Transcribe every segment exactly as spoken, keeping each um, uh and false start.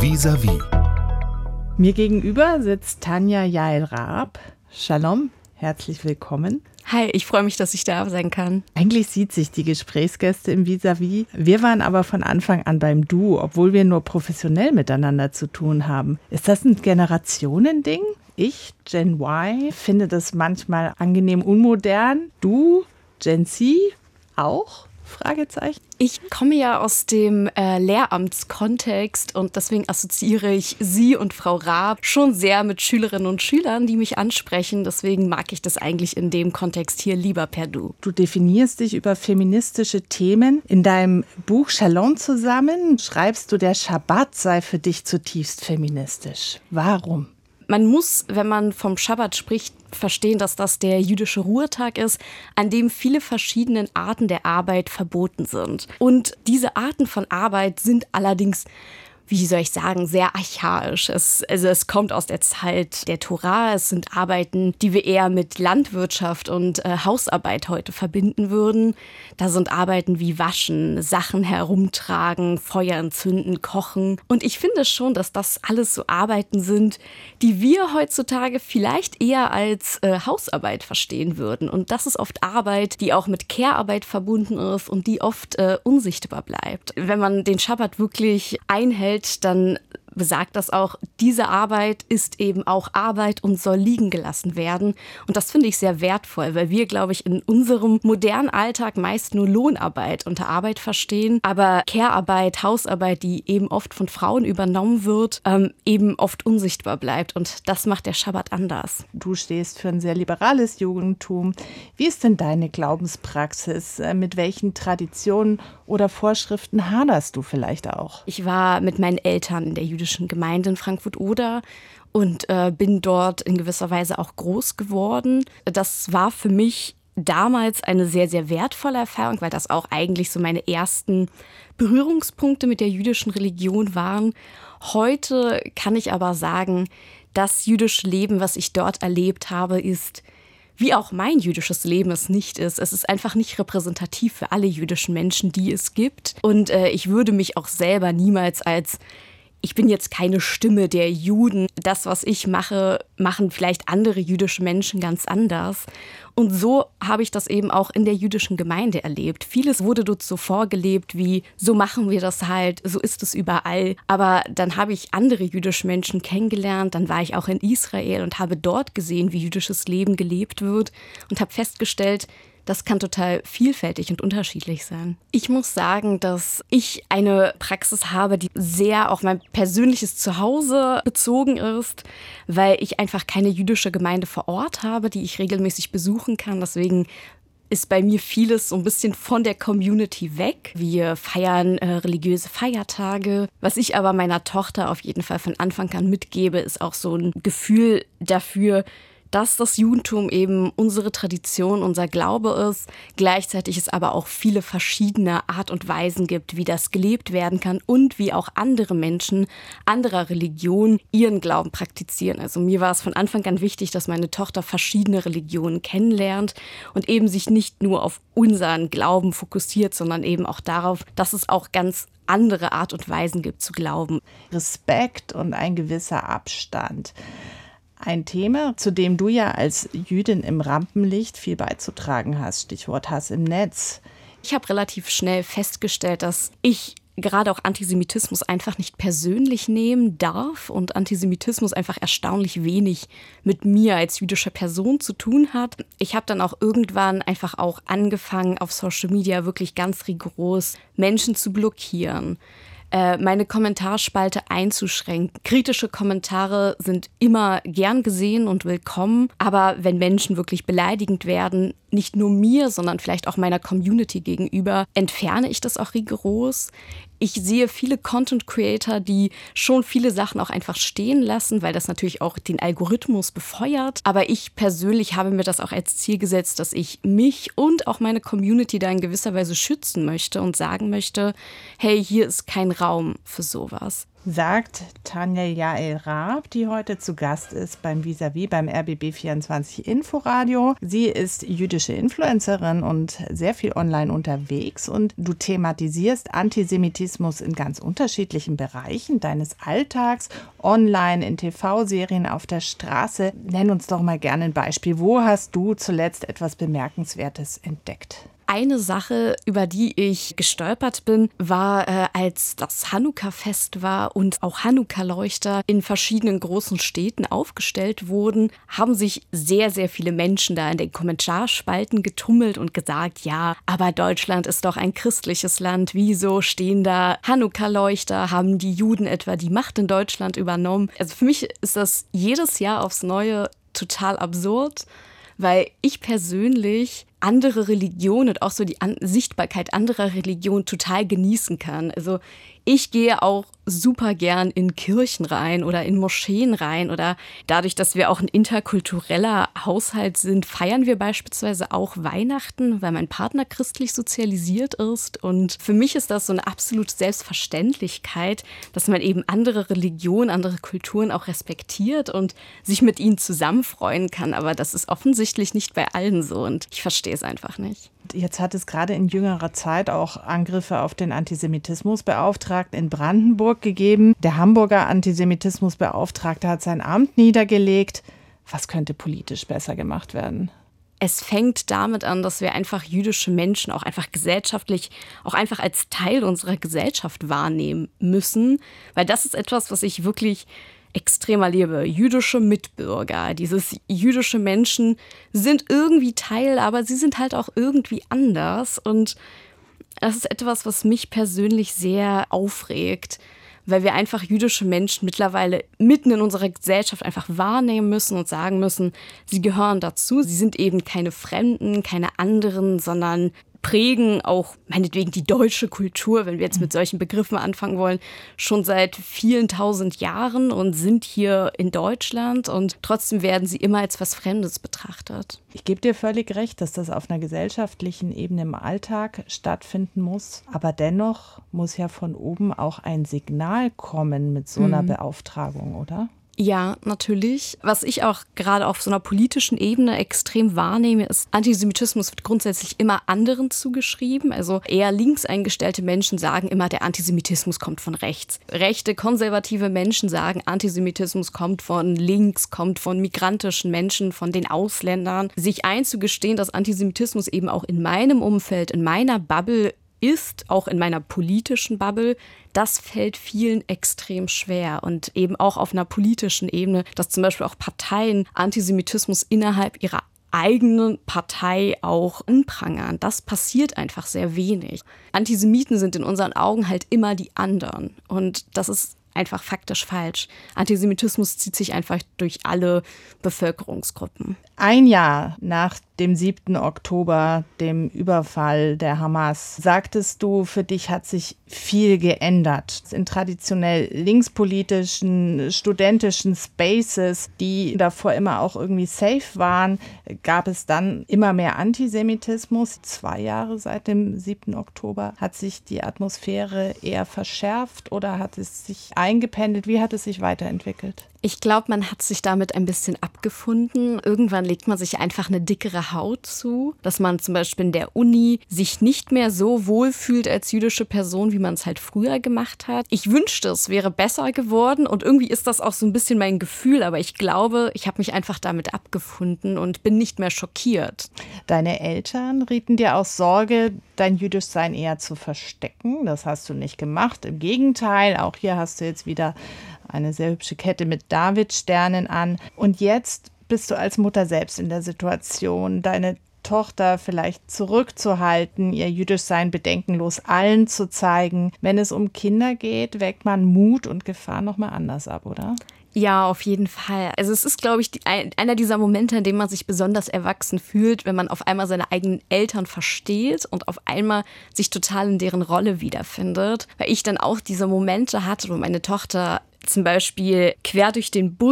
Vis-à-vis. Mir gegenüber sitzt Tanja Jael-Raab. Shalom, herzlich willkommen. Hi, ich freue mich, dass ich da sein kann. Eigentlich sieht sich die Gesprächsgäste im Vis-à-vis. Wir waren aber von Anfang an beim Du, obwohl wir nur professionell miteinander zu tun haben. Ist das ein Generationending? Ich, Gen Y, finde das manchmal angenehm unmodern. Du, Gen Z, auch? Fragezeichen. Ich komme ja aus dem äh, Lehramtskontext und deswegen assoziiere ich Sie und Frau Raab schon sehr mit Schülerinnen und Schülern, die mich ansprechen. Deswegen mag ich das eigentlich in dem Kontext hier lieber per Du. Du definierst dich über feministische Themen. In deinem Buch Shalom zusammen schreibst du, der Schabbat sei für dich zutiefst feministisch. Warum? Man muss, wenn man vom Schabbat spricht, verstehen, dass das der jüdische Ruhetag ist, an dem viele verschiedene Arten der Arbeit verboten sind. Und diese Arten von Arbeit sind allerdings, wie soll ich sagen, sehr archaisch. Es, also es kommt aus der Zeit der Tora. Es sind Arbeiten, die wir eher mit Landwirtschaft und äh, Hausarbeit heute verbinden würden. Da sind Arbeiten wie Waschen, Sachen herumtragen, Feuer entzünden, kochen. Und ich finde schon, dass das alles so Arbeiten sind, die wir heutzutage vielleicht eher als äh, Hausarbeit verstehen würden. Und das ist oft Arbeit, die auch mit Care-Arbeit verbunden ist und die oft äh, unsichtbar bleibt. Wenn man den Schabbat wirklich einhält, dann besagt das auch, diese Arbeit ist eben auch Arbeit und soll liegen gelassen werden. Und das finde ich sehr wertvoll, weil wir, glaube ich, in unserem modernen Alltag meist nur Lohnarbeit unter Arbeit verstehen. Aber Care-Arbeit, Hausarbeit, die eben oft von Frauen übernommen wird, ähm, eben oft unsichtbar bleibt. Und das macht der Schabbat anders. Du stehst für ein sehr liberales Judentum. Wie ist denn deine Glaubenspraxis? Mit welchen Traditionen oder Vorschriften haderst du vielleicht auch? Ich war mit meinen Eltern in der jüdischen Gemeinde in Frankfurt-Oder und äh, bin dort in gewisser Weise auch groß geworden. Das war für mich damals eine sehr, sehr wertvolle Erfahrung, weil das auch eigentlich so meine ersten Berührungspunkte mit der jüdischen Religion waren. Heute kann ich aber sagen, das jüdische Leben, was ich dort erlebt habe, ist, wie auch mein jüdisches Leben es nicht ist. Es ist einfach nicht repräsentativ für alle jüdischen Menschen, die es gibt. Und äh, ich würde mich auch selber niemals als Ich bin jetzt keine Stimme der Juden. Das, was ich mache, machen vielleicht andere jüdische Menschen ganz anders. Und so habe ich das eben auch in der jüdischen Gemeinde erlebt. Vieles wurde dort so vorgelebt wie, so machen wir das halt, so ist es überall. Aber dann habe ich andere jüdische Menschen kennengelernt. Dann war ich auch in Israel und habe dort gesehen, wie jüdisches Leben gelebt wird und habe festgestellt, das kann total vielfältig und unterschiedlich sein. Ich muss sagen, dass ich eine Praxis habe, die sehr auf mein persönliches Zuhause bezogen ist, weil ich einfach keine jüdische Gemeinde vor Ort habe, die ich regelmäßig besuchen kann. Deswegen ist bei mir vieles so ein bisschen von der Community weg. Wir feiern äh, religiöse Feiertage. Was ich aber meiner Tochter auf jeden Fall von Anfang an mitgebe, ist auch so ein Gefühl dafür, dass das Judentum eben unsere Tradition, unser Glaube ist. Gleichzeitig es aber auch viele verschiedene Art und Weisen gibt, wie das gelebt werden kann und wie auch andere Menschen anderer Religionen ihren Glauben praktizieren. Also mir war es von Anfang an wichtig, dass meine Tochter verschiedene Religionen kennenlernt und eben sich nicht nur auf unseren Glauben fokussiert, sondern eben auch darauf, dass es auch ganz andere Art und Weisen gibt zu glauben. Respekt und ein gewisser Abstand. Ein Thema, zu dem du ja als Jüdin im Rampenlicht viel beizutragen hast, Stichwort Hass im Netz. Ich habe relativ schnell festgestellt, dass ich gerade auch Antisemitismus einfach nicht persönlich nehmen darf und Antisemitismus einfach erstaunlich wenig mit mir als jüdische Person zu tun hat. Ich habe dann auch irgendwann einfach auch angefangen, auf Social Media wirklich ganz rigoros Menschen zu blockieren, meine Kommentarspalte einzuschränken. Kritische Kommentare sind immer gern gesehen und willkommen, aber wenn Menschen wirklich beleidigend werden, nicht nur mir, sondern vielleicht auch meiner Community gegenüber, entferne ich das auch rigoros. Ich sehe viele Content-Creator, die schon viele Sachen auch einfach stehen lassen, weil das natürlich auch den Algorithmus befeuert. Aber ich persönlich habe mir das auch als Ziel gesetzt, dass ich mich und auch meine Community da in gewisser Weise schützen möchte und sagen möchte, hey, hier ist kein Raum für sowas. Sagt Tanja Jael Raab, die heute zu Gast ist beim Vis-à-vis beim R B B vierundzwanzig Inforadio. Sie ist jüdische Influencerin und sehr viel online unterwegs und du thematisierst Antisemitismus in ganz unterschiedlichen Bereichen deines Alltags, online, in T V-Serien, auf der Straße. Nenn uns doch mal gerne ein Beispiel. Wo hast du zuletzt etwas Bemerkenswertes entdeckt? Eine Sache, über die ich gestolpert bin, war, äh, als das Chanukka-Fest war und auch Chanukka-Leuchter in verschiedenen großen Städten aufgestellt wurden, haben sich sehr, sehr viele Menschen da in den Kommentarspalten getummelt und gesagt, ja, aber Deutschland ist doch ein christliches Land, wieso stehen da Chanukka-Leuchter, haben die Juden etwa die Macht in Deutschland übernommen? Also für mich ist das jedes Jahr aufs Neue total absurd, weil ich persönlich andere Religionen und auch so die An- Sichtbarkeit anderer Religionen total genießen kann. Also ich gehe auch super gern in Kirchen rein oder in Moscheen rein oder dadurch, dass wir auch ein interkultureller Haushalt sind, feiern wir beispielsweise auch Weihnachten, weil mein Partner christlich sozialisiert ist. Und für mich ist das so eine absolute Selbstverständlichkeit, dass man eben andere Religionen, andere Kulturen auch respektiert und sich mit ihnen zusammen freuen kann. Aber das ist offensichtlich nicht bei allen so und ich verstehe es einfach nicht. Jetzt hat es gerade in jüngerer Zeit auch Angriffe auf den Antisemitismusbeauftragten in Brandenburg gegeben. Der Hamburger Antisemitismusbeauftragte hat sein Amt niedergelegt. Was könnte politisch besser gemacht werden? Es fängt damit an, dass wir einfach jüdische Menschen auch einfach gesellschaftlich, auch einfach als Teil unserer Gesellschaft wahrnehmen müssen. Weil das ist etwas, was ich wirklich extrem erlebe. Jüdische Mitbürger, dieses jüdische Menschen sind irgendwie Teil, aber sie sind halt auch irgendwie anders. Und das ist etwas, was mich persönlich sehr aufregt, weil wir einfach jüdische Menschen mittlerweile mitten in unserer Gesellschaft einfach wahrnehmen müssen und sagen müssen, sie gehören dazu. Sie sind eben keine Fremden, keine anderen, sondern prägen auch meinetwegen die deutsche Kultur, wenn wir jetzt mit solchen Begriffen anfangen wollen, schon seit vielen tausend Jahren und sind hier in Deutschland und trotzdem werden sie immer als was Fremdes betrachtet. Ich gebe dir völlig recht, dass das auf einer gesellschaftlichen Ebene im Alltag stattfinden muss. Aber dennoch muss ja von oben auch ein Signal kommen mit so einer mhm. Beauftragung, oder? Ja, natürlich. Was ich auch gerade auf so einer politischen Ebene extrem wahrnehme, ist, Antisemitismus wird grundsätzlich immer anderen zugeschrieben. Also eher links eingestellte Menschen sagen immer, der Antisemitismus kommt von rechts. Rechte, konservative Menschen sagen, Antisemitismus kommt von links, kommt von migrantischen Menschen, von den Ausländern. Sich einzugestehen, dass Antisemitismus eben auch in meinem Umfeld, in meiner Bubble ist, auch in meiner politischen Bubble, das fällt vielen extrem schwer. Und eben auch auf einer politischen Ebene, dass zum Beispiel auch Parteien Antisemitismus innerhalb ihrer eigenen Partei auch anprangern. Das passiert einfach sehr wenig. Antisemiten sind in unseren Augen halt immer die anderen. Und das ist einfach faktisch falsch. Antisemitismus zieht sich einfach durch alle Bevölkerungsgruppen. Ein Jahr nach dem siebten Oktober, dem Überfall der Hamas, sagtest du, für dich hat sich viel geändert. In traditionell linkspolitischen, studentischen Spaces, die davor immer auch irgendwie safe waren, gab es dann immer mehr Antisemitismus. Zwei Jahre seit dem siebten Oktober. Hat sich die Atmosphäre eher verschärft oder hat es sich eingependelt? Wie hat es sich weiterentwickelt? Ich glaube, man hat sich damit ein bisschen abgefunden. Irgendwann legt man sich einfach eine dickere Haut zu, dass man zum Beispiel in der Uni sich nicht mehr so wohl fühlt als jüdische Person, wie man es halt früher gemacht hat. Ich wünschte, es wäre besser geworden und irgendwie ist das auch so ein bisschen mein Gefühl, aber ich glaube, ich habe mich einfach damit abgefunden und bin nicht mehr schockiert. Deine Eltern rieten dir aus Sorge, dein Jüdischsein eher zu verstecken. Das hast du nicht gemacht. Im Gegenteil, auch hier hast du jetzt wieder eine sehr hübsche Kette mit Davidsternen an. Und jetzt bist du als Mutter selbst in der Situation, deine Tochter vielleicht zurückzuhalten, ihr Jüdischsein bedenkenlos allen zu zeigen. Wenn es um Kinder geht, wägt man Mut und Gefahr nochmal anders ab, oder? Ja, auf jeden Fall. Also es ist, glaube ich, die, einer dieser Momente, in denen man sich besonders erwachsen fühlt, wenn man auf einmal seine eigenen Eltern versteht und auf einmal sich total in deren Rolle wiederfindet. Weil ich dann auch diese Momente hatte, wo meine Tochter zum Beispiel quer durch den Bus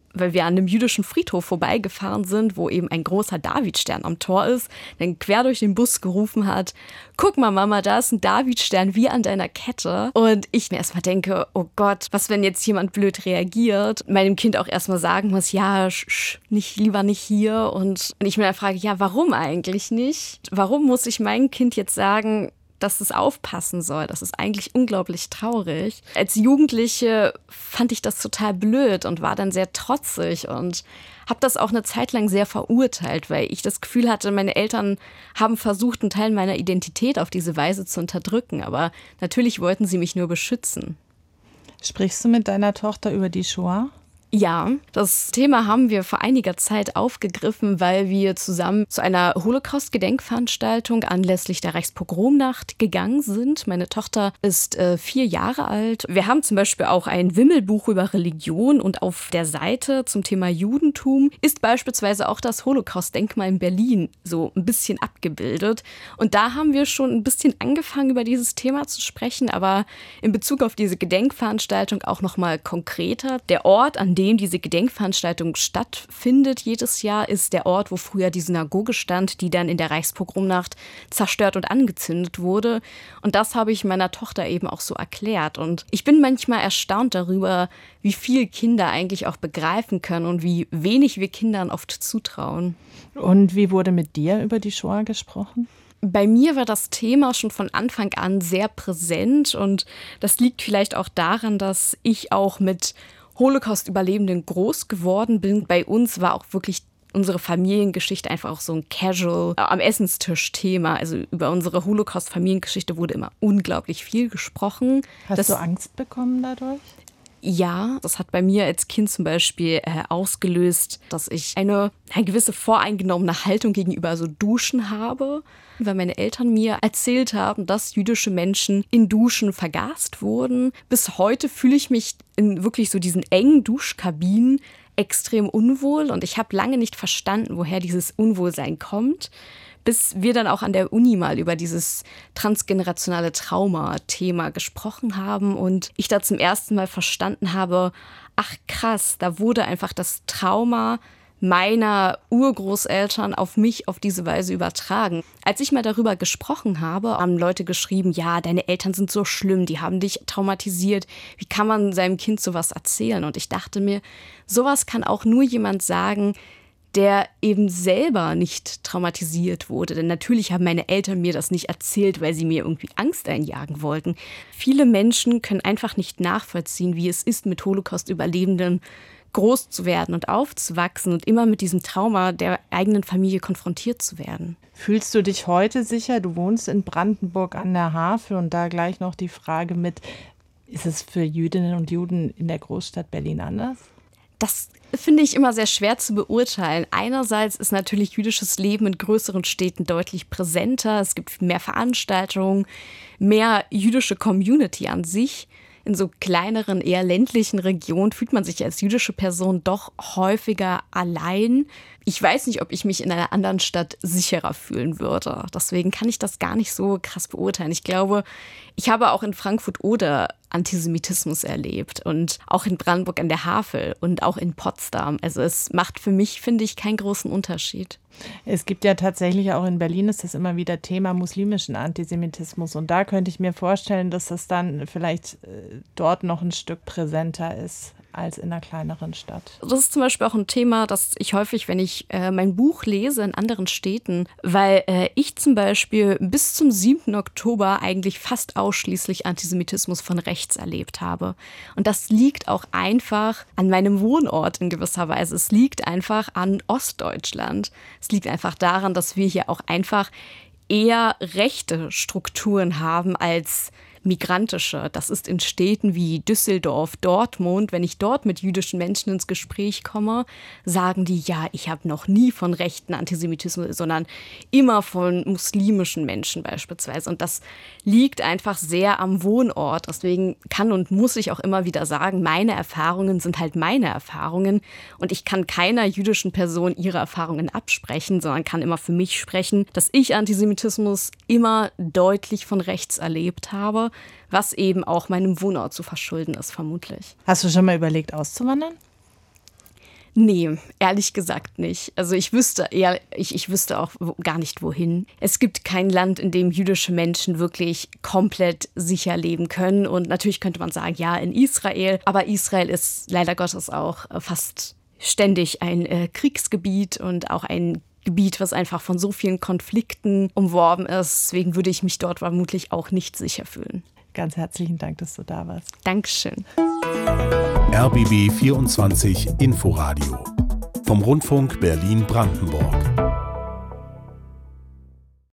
weil wir an einem jüdischen Friedhof vorbeigefahren sind, wo eben ein großer Davidstern am Tor ist, dann quer durch den Bus gerufen hat, guck mal Mama, da ist ein Davidstern wie an deiner Kette. Und ich mir erstmal denke, oh Gott, was, wenn jetzt jemand blöd reagiert, meinem Kind auch erstmal sagen muss, ja, sch, sch, nicht, lieber nicht hier. Und ich mir dann frage, ja, warum eigentlich nicht? Warum muss ich meinem Kind jetzt sagen, dass es aufpassen soll? Das ist eigentlich unglaublich traurig. Als Jugendliche fand ich das total blöd und war dann sehr trotzig und habe das auch eine Zeit lang sehr verurteilt, weil ich das Gefühl hatte, meine Eltern haben versucht, einen Teil meiner Identität auf diese Weise zu unterdrücken. Aber natürlich wollten sie mich nur beschützen. Sprichst du mit deiner Tochter über die Shoah? Ja, das Thema haben wir vor einiger Zeit aufgegriffen, weil wir zusammen zu einer Holocaust-Gedenkveranstaltung anlässlich der Reichspogromnacht gegangen sind. Meine Tochter ist äh, vier Jahre alt. Wir haben zum Beispiel auch ein Wimmelbuch über Religion und auf der Seite zum Thema Judentum ist beispielsweise auch das Holocaust-Denkmal in Berlin so ein bisschen abgebildet. Und da haben wir schon ein bisschen angefangen, über dieses Thema zu sprechen, aber in Bezug auf diese Gedenkveranstaltung auch noch mal konkreter. Der Ort, an dem diese Gedenkveranstaltung stattfindet jedes Jahr, ist der Ort, wo früher die Synagoge stand, die dann in der Reichspogromnacht zerstört und angezündet wurde. Und das habe ich meiner Tochter eben auch so erklärt. Und ich bin manchmal erstaunt darüber, wie viel Kinder eigentlich auch begreifen können und wie wenig wir Kindern oft zutrauen. Und wie wurde mit dir über die Shoah gesprochen? Bei mir war das Thema schon von Anfang an sehr präsent und das liegt vielleicht auch daran, dass ich auch mit Holocaust-Überlebenden groß geworden bin. Bei uns war auch wirklich unsere Familiengeschichte einfach auch so ein Casual äh, am Essenstisch-Thema. Also über unsere Holocaust-Familiengeschichte wurde immer unglaublich viel gesprochen. Hast das, du Angst bekommen dadurch? Ja, das hat bei mir als Kind zum Beispiel äh, ausgelöst, dass ich eine, eine gewisse voreingenommene Haltung gegenüber so Duschen habe, weil meine Eltern mir erzählt haben, dass jüdische Menschen in Duschen vergast wurden. Bis heute fühle ich mich in wirklich so diesen engen Duschkabinen extrem unwohl und ich habe lange nicht verstanden, woher dieses Unwohlsein kommt. Bis wir dann auch an der Uni mal über dieses transgenerationale Trauma-Thema gesprochen haben und ich da zum ersten Mal verstanden habe, ach krass, da wurde einfach das Trauma meiner Urgroßeltern auf mich auf diese Weise übertragen. Als ich mal darüber gesprochen habe, haben Leute geschrieben, ja, deine Eltern sind so schlimm, die haben dich traumatisiert. Wie kann man seinem Kind sowas erzählen? Und ich dachte mir, sowas kann auch nur jemand sagen, der eben selber nicht traumatisiert wurde. Denn natürlich haben meine Eltern mir das nicht erzählt, weil sie mir irgendwie Angst einjagen wollten. Viele Menschen können einfach nicht nachvollziehen, wie es ist, mit Holocaust-Überlebenden groß zu werden und aufzuwachsen und immer mit diesem Trauma der eigenen Familie konfrontiert zu werden. Fühlst du dich heute sicher? Du wohnst in Brandenburg an der Havel und da gleich noch die Frage mit, ist es für Jüdinnen und Juden in der Großstadt Berlin anders? Das finde ich immer sehr schwer zu beurteilen. Einerseits ist natürlich jüdisches Leben in größeren Städten deutlich präsenter. Es gibt mehr Veranstaltungen, mehr jüdische Community an sich. In so kleineren, eher ländlichen Regionen fühlt man sich als jüdische Person doch häufiger allein. Ich weiß nicht, ob ich mich in einer anderen Stadt sicherer fühlen würde. Deswegen kann ich das gar nicht so krass beurteilen. Ich glaube, ich habe auch in Frankfurt-Oder Antisemitismus erlebt und auch in Brandenburg an der Havel und auch in Potsdam. Also es macht für mich, finde ich, keinen großen Unterschied. Es gibt ja tatsächlich auch in Berlin ist das immer wieder Thema muslimischen Antisemitismus und da könnte ich mir vorstellen, dass das dann vielleicht äh, dort noch ein Stück präsenter ist als in einer kleineren Stadt. Das ist zum Beispiel auch ein Thema, das ich häufig, wenn ich äh, mein Buch lese in anderen Städten, weil äh, ich zum Beispiel bis zum siebten Oktober eigentlich fast ausschließlich Antisemitismus von rechts erlebt habe. Und das liegt auch einfach an meinem Wohnort in gewisser Weise. Es liegt einfach an Ostdeutschland. Es liegt einfach daran, dass wir hier auch einfach eher rechte Strukturen haben als migrantische. Das ist in Städten wie Düsseldorf, Dortmund. Wenn ich dort mit jüdischen Menschen ins Gespräch komme, sagen die, ja, ich habe noch nie von rechten Antisemitismus, sondern immer von muslimischen Menschen beispielsweise. Und das liegt einfach sehr am Wohnort. Deswegen kann und muss ich auch immer wieder sagen, meine Erfahrungen sind halt meine Erfahrungen. Und ich kann keiner jüdischen Person ihre Erfahrungen absprechen, sondern kann immer für mich sprechen, dass ich Antisemitismus immer deutlich von rechts erlebt habe, was eben auch meinem Wohnort zu verschulden ist, vermutlich. Hast du schon mal überlegt, auszuwandern? Nee, ehrlich gesagt nicht. Also ich wüsste eher, ich, ich wüsste auch wo, gar nicht wohin. Es gibt kein Land, in dem jüdische Menschen wirklich komplett sicher leben können. Und natürlich könnte man sagen, ja, in Israel. Aber Israel ist leider Gottes auch fast ständig ein äh, Kriegsgebiet und auch ein Gebiet, was einfach von so vielen Konflikten umworben ist. Deswegen würde ich mich dort vermutlich auch nicht sicher fühlen. Ganz herzlichen Dank, dass du da warst. Dankeschön. R B B vierundzwanzig Inforadio vom Rundfunk Berlin-Brandenburg.